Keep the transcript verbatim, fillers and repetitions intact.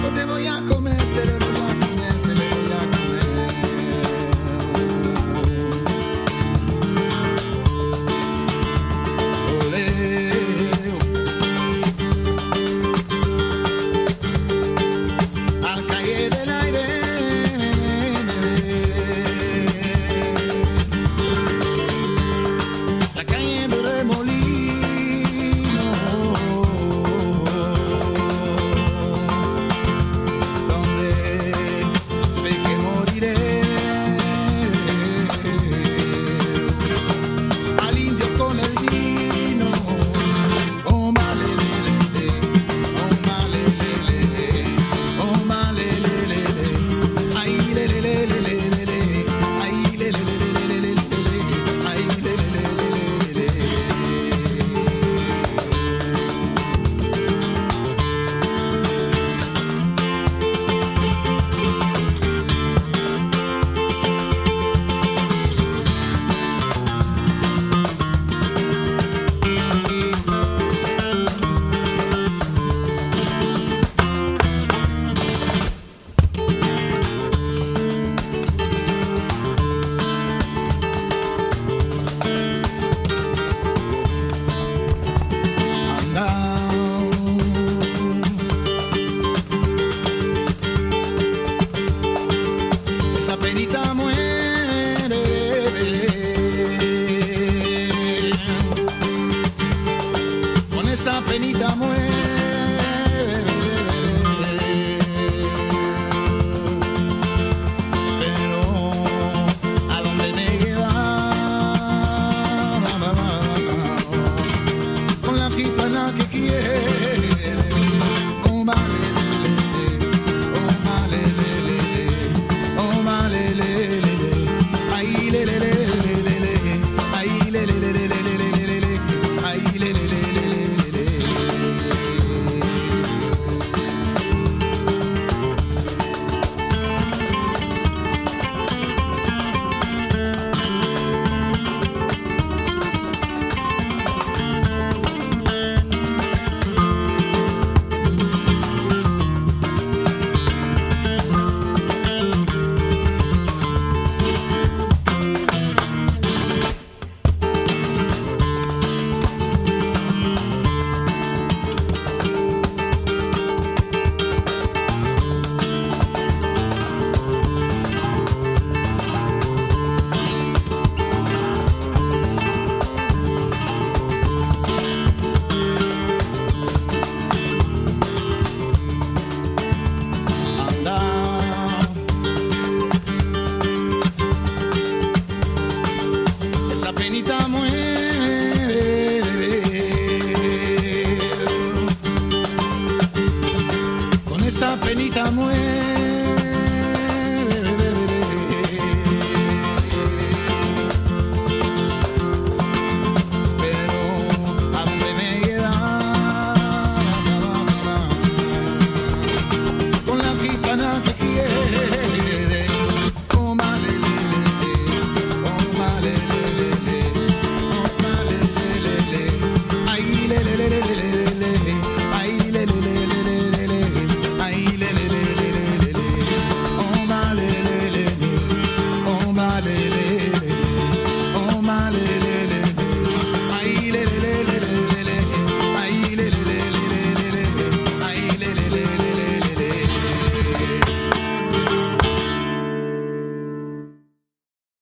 te voy a comer, te le voy a comer, te le voy a comer. Olé. Al calle del aire, la calle del remolino, donde sé que moriré. Al indio con el vino, oh malelele, oh malelele, oh malelele, ay lelelelelele, ay lelelelelele, ay lelelelelele. Esa penita muere, con esa penita muere, pero a dónde me lleva, con la gitana que quiere, oh malelele, oh malelele, oh malelele, ay lelelelelele, ay lelelelelele, ay lelelelelele. Esa penita muere, con esa penita muere, pero a dónde me lleva, con la gitana que quiere, oh malelele, oh malelele, oh malelele, ay lelelelele.